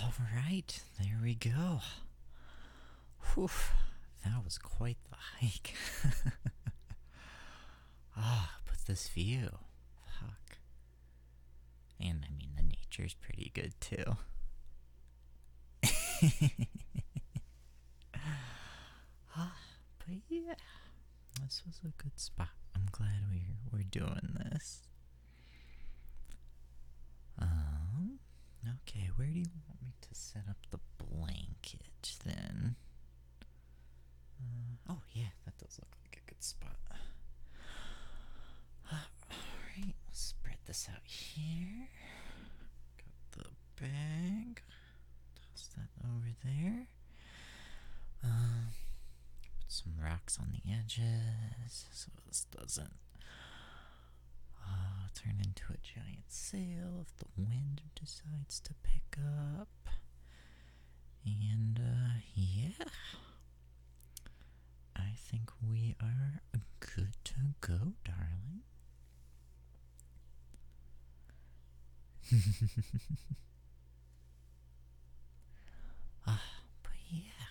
Alright, there we go. Whew, that was quite the hike. But this view. Fuck. And I mean, the nature's pretty good too. But yeah, this was a good spot. I'm glad we're doing this. Okay, where do you want me to set up the blanket then? Oh yeah, that does look like a good spot. Alright, we'll spread this out here. Got the bag. Toss that over there. Put some rocks on the edges so this doesn't turn into a giant sail if the wind decides to pick up. And yeah, I think we are good to go, darling. But yeah.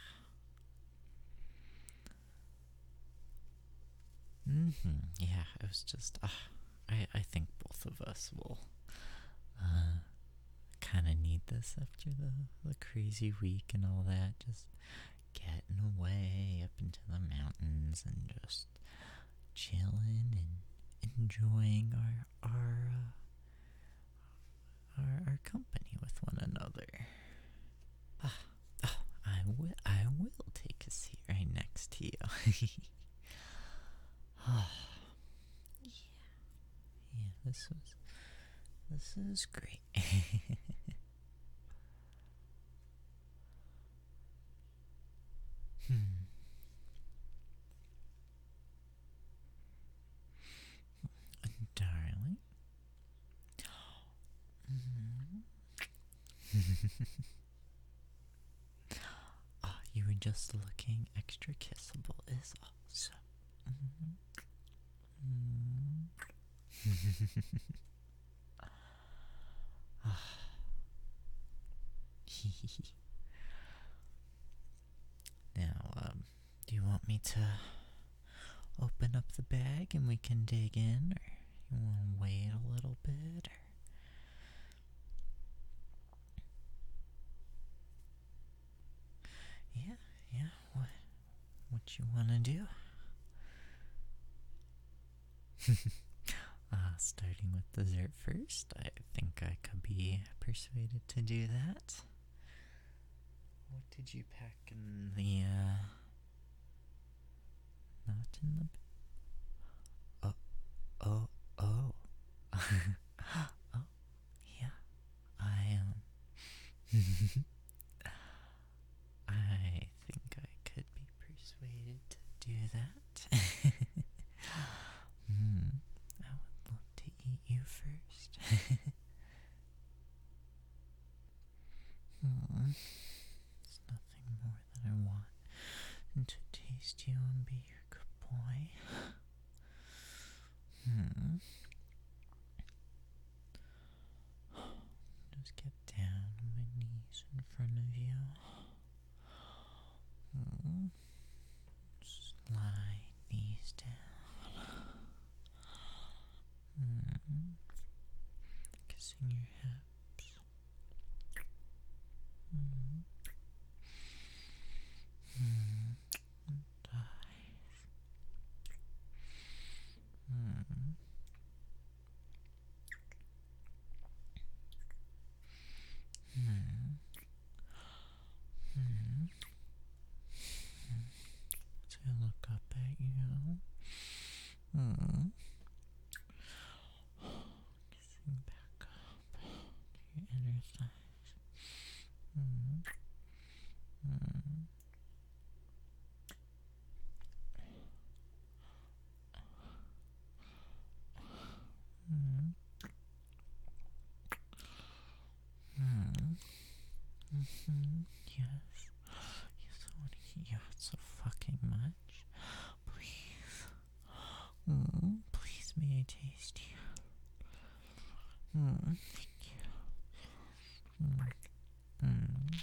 Yeah, it was just, I think both of us will kind of need this after the crazy week and all that. Just getting away up into the mountains and just chilling and enjoying our company with one another. I will take a seat right next to you. Yeah, this is great. Darling. You were just looking extra kissable is awesome. Now, do you want me to open up the bag and we can dig in, or you want to wait a little bit? Or? Yeah, what you want to do? Starting with dessert first, I think I could be persuaded to do that. What did you pack in the, not in the, oh, oh, yeah, I think I could be persuaded to do that. I would love to eat you first. There's nothing more that I want than to taste you and be your good boy. Just get down on my knees in front of you. Slide knees down. Kissing your hips. So I look up at you. Kissing back up to your inner thighs. Yes. Yes, I want to eat you out so fucking much. Please. Please, may I taste you? Thank you.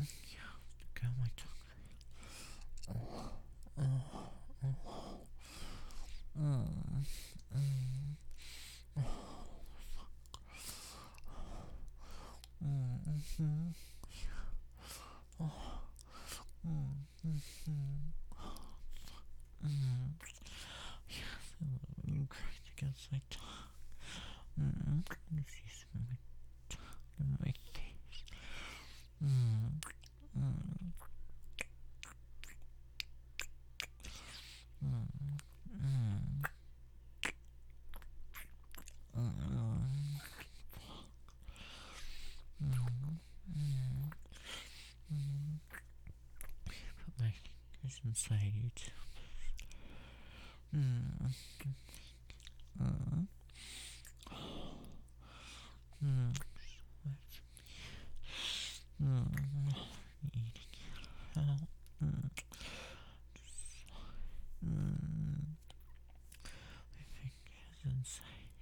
Got my tongue. You cried against my tongue. You see some of my tongue in my face. Put my fingers inside you too. Eating out. My fingers inside.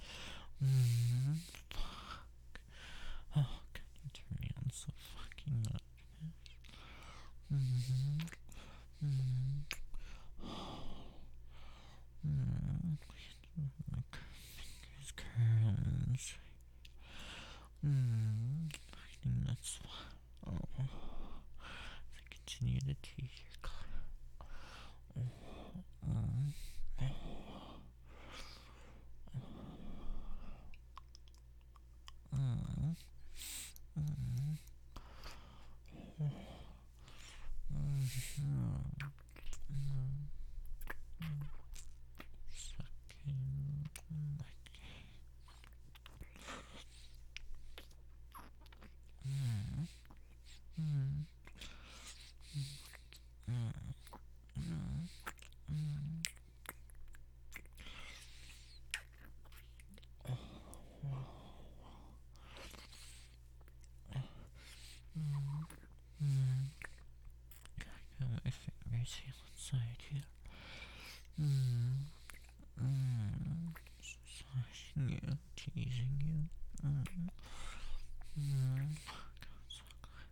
Fuck. Oh, can you turn me on so fucking much? My fingers curl inside. I think that's fine. Oh, if I continue to tease your cloud. Got my fingers here inside here. Slashing you, teasing you. So good.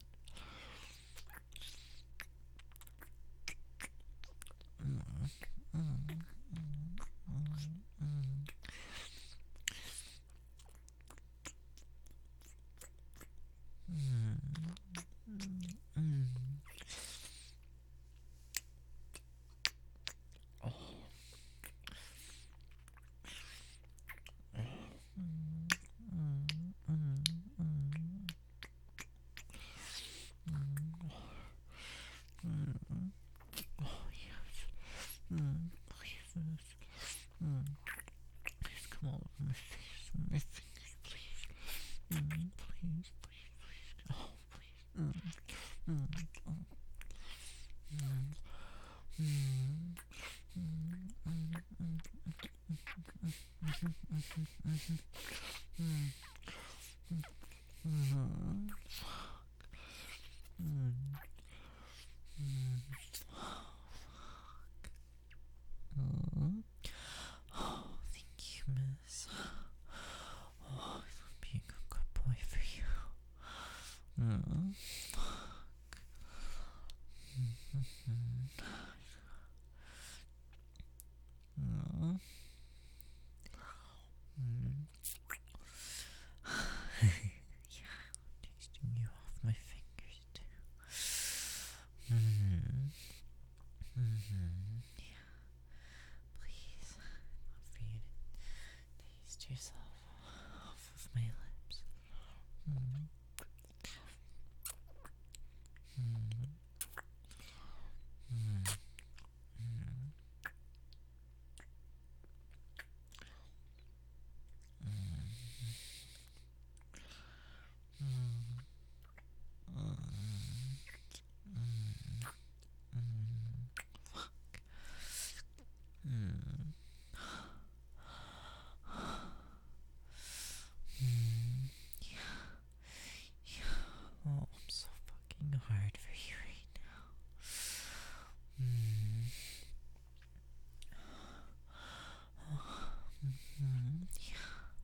Please come all over my face and my fingers, please. Please. Oh, oh, thank you, miss. Oh, I'm being a good boy for you. Yeah, tasting you off my fingers too. Yeah. Please, not for you to taste yourself off of my lips. Oh, I'm so fucking hard for you right now.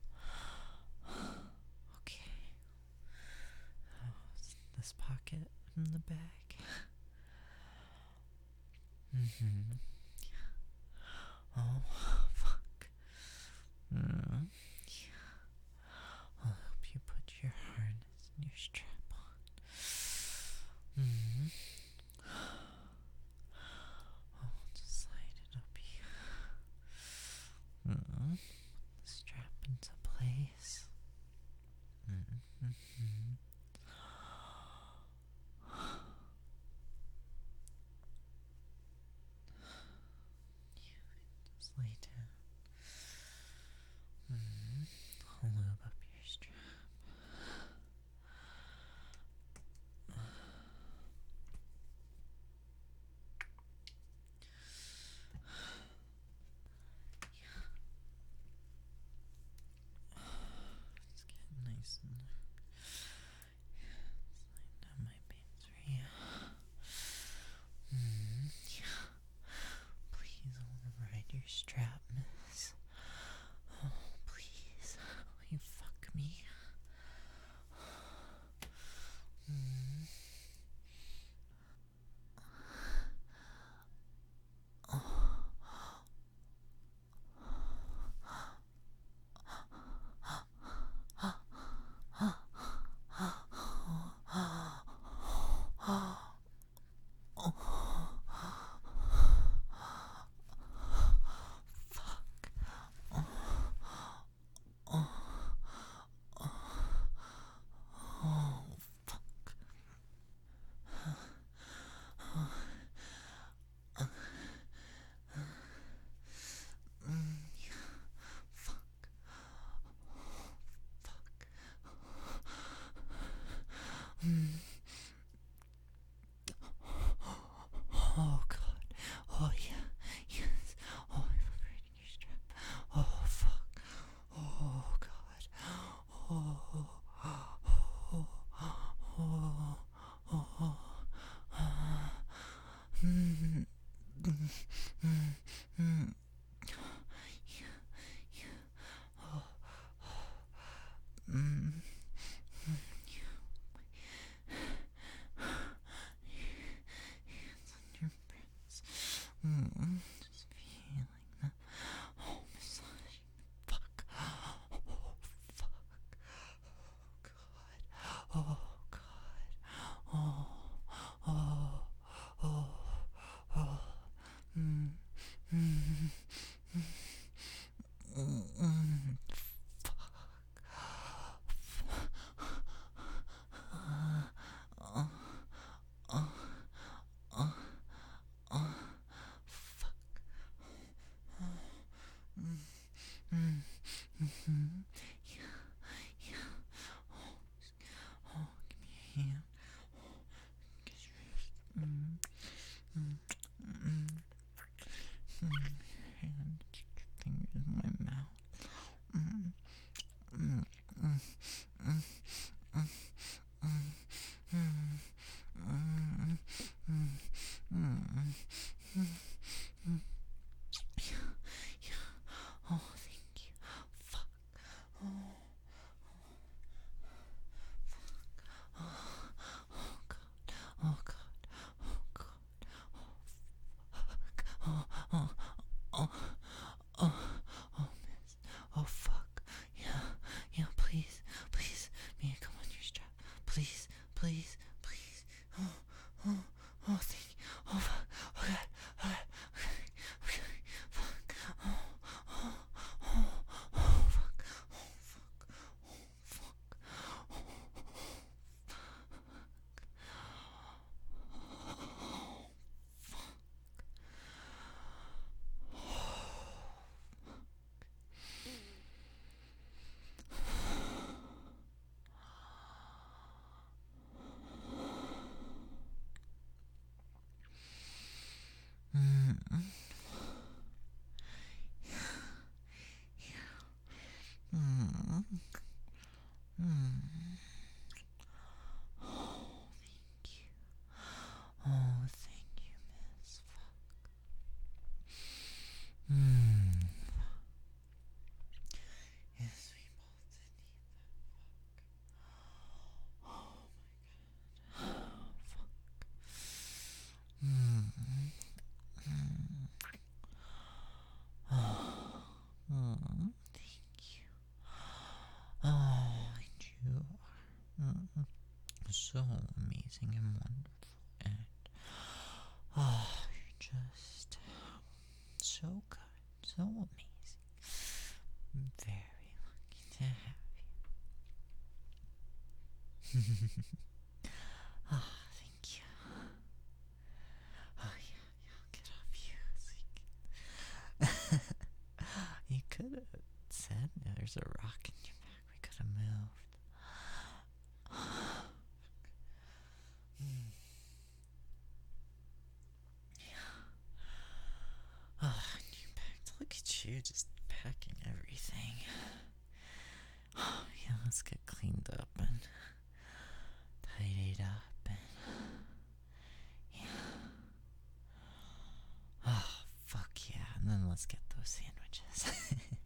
Okay. Oh, this pocket. from the back. Mm-hmm. Oh, fuck. Mm. I'll help you put your harness and your strap on. Mm-hmm. I'll just slide it up here. Mm-hmm. Strap into place. Mm-hmm. Just lay down. I'll lube up your strap. Let's get nice and slide down my pants for you. Please override your strap, miss. Oh, please. Will you fuck me? Oh god. Oh yeah. Yes. Oh, I'm overriding your strap. Oh fuck. Oh god. Oh. Oh. Oh. Oh. Mm. Mm. Mm. Yeah. Yeah. Oh. Mm. Hands on your breasts. Just feeling that. Oh, massaging. Fuck. Oh, fuck. Oh, God. Oh, oh, oh, oh. Mm, mm, mm, mm. Oh, give me a hand. Get your wrist. Hand, stick your fingers in my mouth. Mm, mm, mm, mm, mm, mm, mm, mm, mm, mm, mm. Yeah. Oh, thank you. Fuck. Oh. Oh god. Oh god. Oh god. Oh fuck. Oh. so amazing and wonderful, and you're just so good, so amazing. I'm very lucky to have you. Thank you. Oh yeah, I'll get off you so you can. You could have said there's a rock in your back. We could have moved. Oh, you packed. Look at you just packing everything. Oh, yeah, let's get cleaned up and tidied up and yeah. Oh, fuck yeah. And then let's get those sandwiches.